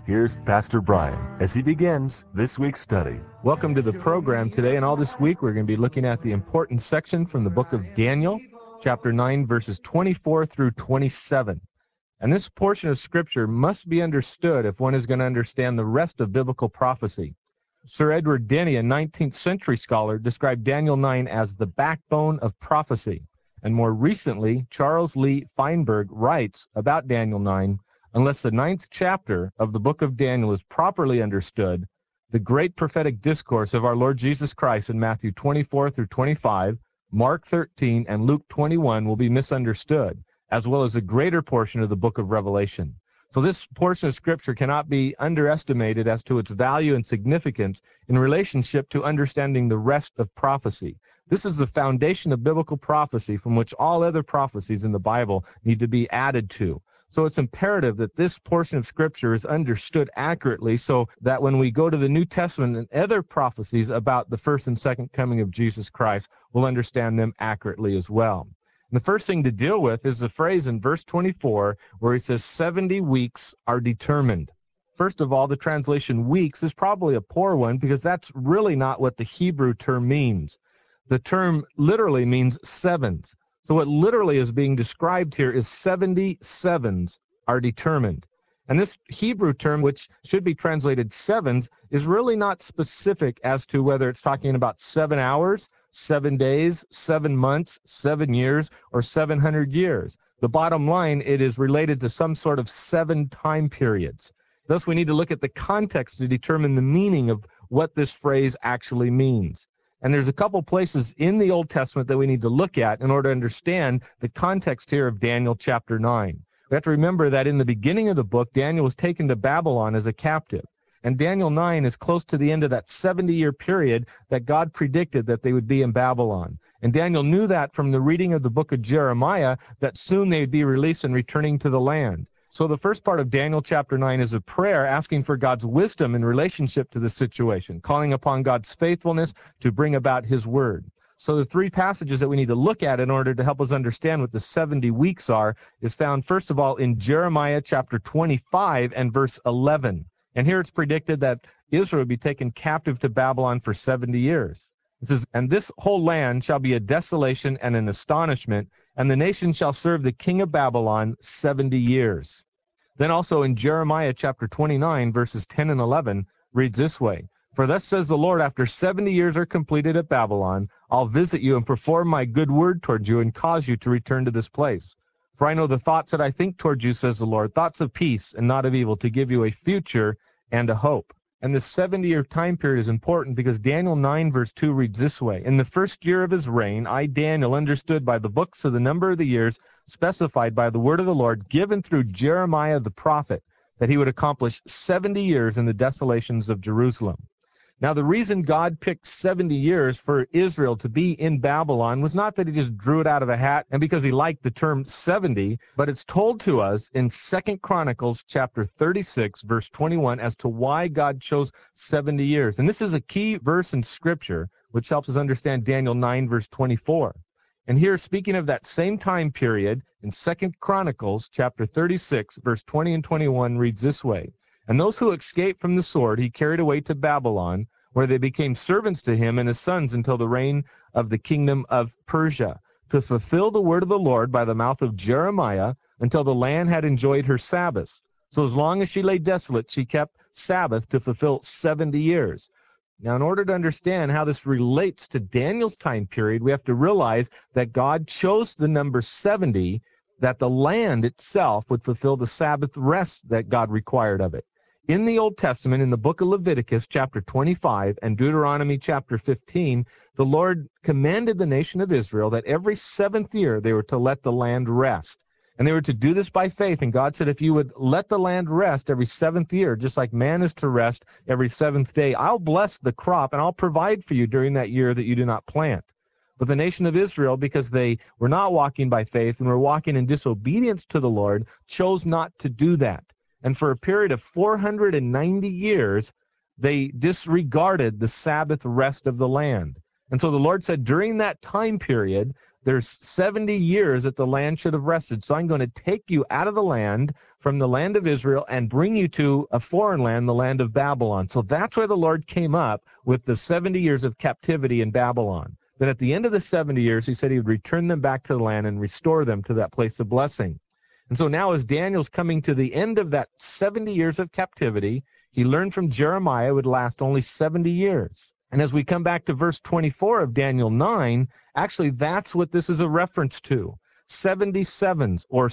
Here's Pastor Brian as he begins this week's study. Welcome to the program today, and all this week we're going to be looking at the important section from the book of Daniel, chapter 9, verses 24 through 27. And this portion of Scripture must be understood if one is going to understand the rest of biblical prophecy. Sir Edward Denny, a 19th century scholar, described Daniel 9 as the backbone of prophecy. And more recently, Charles Lee Feinberg writes about Daniel 9, unless the 9th chapter of the book of Daniel is properly understood, the great prophetic discourse of our Lord Jesus Christ in Matthew 24 through 25, Mark 13, and Luke 21 will be misunderstood, as well as a greater portion of the book of Revelation. So this portion of Scripture cannot be underestimated as to its value and significance in relationship to understanding the rest of prophecy. This is the foundation of biblical prophecy from which all other prophecies in the Bible need to be added to. So it's imperative that this portion of Scripture is understood accurately so that when we go to the New Testament and other prophecies about the first and second coming of Jesus Christ, we'll understand them accurately as well. And the first thing to deal with is the phrase in verse 24 where he says 70 weeks are determined. First of all, the translation weeks is probably a poor one because that's really not what the Hebrew term means. The term literally means sevens. So what literally is being described here is 70 sevens are determined. And this Hebrew term, which should be translated sevens, is really not specific as to whether it's talking about 7 hours, 7 days, 7 months, 7 years, or 700 years. The bottom line, it is related to some sort of 7 time periods. Thus, we need to look at the context to determine the meaning of what this phrase actually means. And there's a couple places in the Old Testament that we need to look at in order to understand the context here of Daniel chapter 9. We have to remember that in the beginning of the book, Daniel was taken to Babylon as a captive. And Daniel 9 is close to the end of that 70-year period that God predicted that they would be in Babylon. And Daniel knew that from the reading of the book of Jeremiah, that soon they would be released and returning to the land. So the first part of Daniel chapter 9 is a prayer asking for God's wisdom in relationship to the situation, calling upon God's faithfulness to bring about His word. So the 3 passages that we need to look at in order to help us understand what the 70 weeks are is found, first of all, in Jeremiah chapter 25 and verse 11. And here it's predicted that Israel will be taken captive to Babylon for 70 years. It says, "And this whole land shall be a desolation and an astonishment, and the nation shall serve the king of Babylon 70 years. Then also in Jeremiah chapter 29, verses 10 and 11, reads this way, "For thus says the Lord, after 70 years are completed at Babylon, I'll visit you and perform my good word toward you and cause you to return to this place. For I know the thoughts that I think toward you, says the Lord, thoughts of peace and not of evil, to give you a future and a hope." And this 70-year time period is important because Daniel 9 verse 2 reads this way, "In the first year of his reign, I, Daniel, understood by the books of the number of the years specified by the word of the Lord given through Jeremiah the prophet, that he would accomplish 70 years in the desolations of Jerusalem." Now, the reason God picked 70 years for Israel to be in Babylon was not that he just drew it out of a hat and because he liked the term 70, but it's told to us in 2 Chronicles chapter 36, verse 21, as to why God chose 70 years. And this is a key verse in Scripture, which helps us understand Daniel 9, verse 24. And here, speaking of that same time period, in 2 Chronicles chapter 36, verse 20 and 21, reads this way, "And those who escaped from the sword he carried away to Babylon, where they became servants to him and his sons until the reign of the kingdom of Persia, to fulfill the word of the Lord by the mouth of Jeremiah, until the land had enjoyed her Sabbaths. So as long as she lay desolate, she kept Sabbath to fulfill 70 years. Now, in order to understand how this relates to Daniel's time period, we have to realize that God chose the number 70, that the land itself would fulfill the Sabbath rest that God required of it. In the Old Testament, in the book of Leviticus, chapter 25, and Deuteronomy, chapter 15, the Lord commanded the nation of Israel that every 7th year they were to let the land rest. And they were to do this by faith. And God said, if you would let the land rest every 7th year, just like man is to rest every 7th day, I'll bless the crop and I'll provide for you during that year that you do not plant. But the nation of Israel, because they were not walking by faith and were walking in disobedience to the Lord, chose not to do that. And for a period of 490 years, they disregarded the Sabbath rest of the land. And so the Lord said during that time period there's 70 years that the land should have rested. So I'm going to take you out of the land, from the land of Israel, and bring you to a foreign land, the land of Babylon. So that's where the Lord came up with the 70 years of captivity in Babylon. But at the end of the 70 years, he said he would return them back to the land and restore them to that place of blessing. And so now as Daniel's coming to the end of that 70 years of captivity, he learned from Jeremiah it would last only 70 years. And as we come back to verse 24 of Daniel 9, actually that's what this is a reference to. 77s, or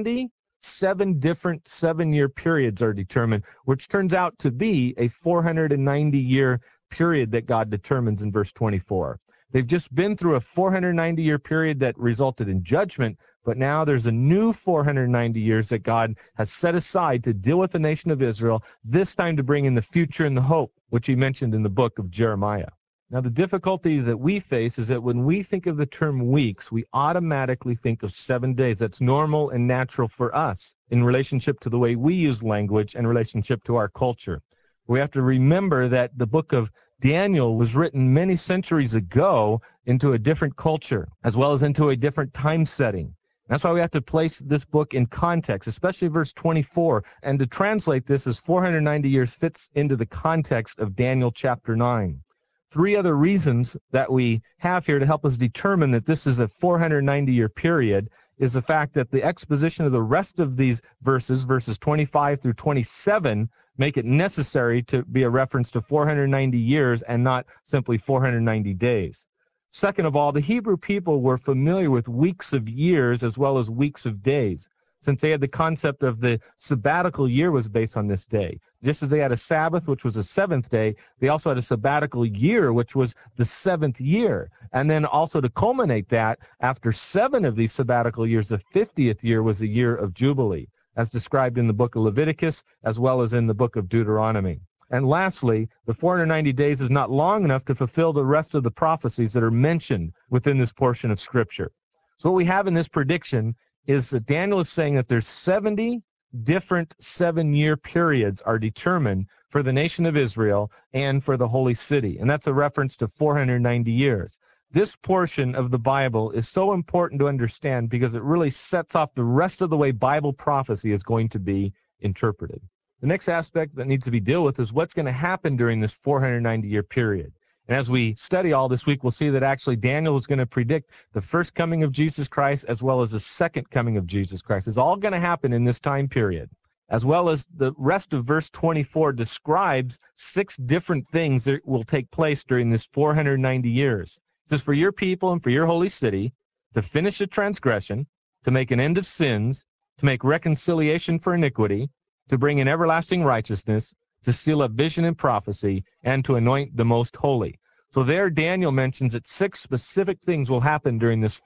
77 different 7-year periods are determined, which turns out to be a 490-year period that God determines in verse 24. They've just been through a 490-year period that resulted in judgment, but now there's a new 490 years that God has set aside to deal with the nation of Israel, this time to bring in the future and the hope, which he mentioned in the book of Jeremiah. Now, the difficulty that we face is that when we think of the term weeks, we automatically think of 7 days. That's normal and natural for us in relationship to the way we use language and relationship to our culture. We have to remember that the book of Daniel was written many centuries ago into a different culture, as well as into a different time setting. That's why we have to place this book in context, especially verse 24. And to translate this as 490 years fits into the context of Daniel chapter 9. 3 other reasons that we have here to help us determine that this is a 490-year period is the fact that the exposition of the rest of these verses 25 through 27, make it necessary to be a reference to 490 years and not simply 490 days. Second of all, the Hebrew people were familiar with weeks of years as well as weeks of days, since they had the concept of the sabbatical year was based on this day. Just as they had a Sabbath, which was a 7th day, they also had a sabbatical year, which was the 7th year. And then also to culminate that, after 7 of these sabbatical years, the 50th year was a year of Jubilee, as described in the book of Leviticus as well as in the book of Deuteronomy. And lastly, the 490 days is not long enough to fulfill the rest of the prophecies that are mentioned within this portion of Scripture. So what we have in this prediction is that Daniel is saying that there's 70 different 7-year periods are determined for the nation of Israel and for the holy city. And that's a reference to 490 years. This portion of the Bible is so important to understand because it really sets off the rest of the way Bible prophecy is going to be interpreted. The next aspect that needs to be dealt with is what's going to happen during this 490-year period. And as we study all this week, we'll see that actually Daniel is going to predict the first coming of Jesus Christ as well as the second coming of Jesus Christ. It's all going to happen in this time period, as well as the rest of verse 24 describes 6 different things that will take place during this 490 years. It says, for your people and for your holy city, to finish a transgression, to make an end of sins, to make reconciliation for iniquity, to bring in everlasting righteousness, to seal up vision and prophecy, and to anoint the most holy. So there Daniel mentions that 6 specific things will happen during this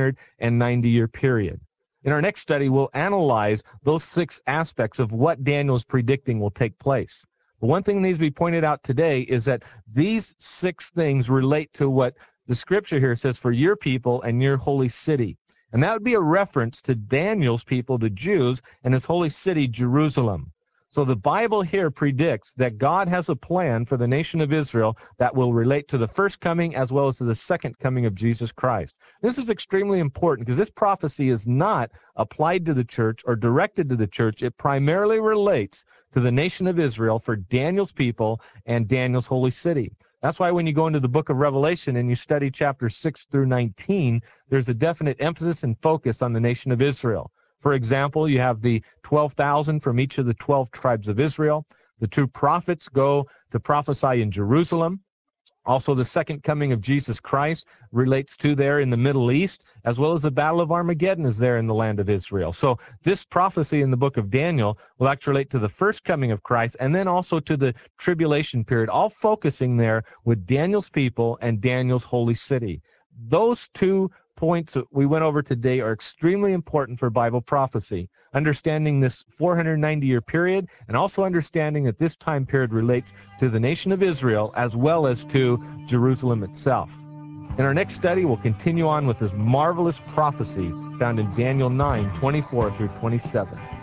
490-year period. In our next study, we'll analyze those 6 aspects of what Daniel is predicting will take place. But one thing that needs to be pointed out today is that these 6 things relate to what the Scripture here says for your people and your holy city. And that would be a reference to Daniel's people, the Jews, and his holy city, Jerusalem. So the Bible here predicts that God has a plan for the nation of Israel that will relate to the first coming as well as to the second coming of Jesus Christ. This is extremely important because this prophecy is not applied to the church or directed to the church. It primarily relates to the nation of Israel for Daniel's people and Daniel's holy city. That's why when you go into the book of Revelation and you study chapters 6 through 19, there's a definite emphasis and focus on the nation of Israel. For example, you have the 12,000 from each of the 12 tribes of Israel. The 2 prophets go to prophesy in Jerusalem. Also, the second coming of Jesus Christ relates to there in the Middle East, as well as the Battle of Armageddon is there in the land of Israel. So this prophecy in the book of Daniel will actually relate to the first coming of Christ and then also to the tribulation period, all focusing there with Daniel's people and Daniel's holy city. Those 2 points that we went over today are extremely important for Bible prophecy, understanding this 490-year period and also understanding that this time period relates to the nation of Israel as well as to Jerusalem itself. In our next study, we'll continue on with this marvelous prophecy found in Daniel 9:24 through 27.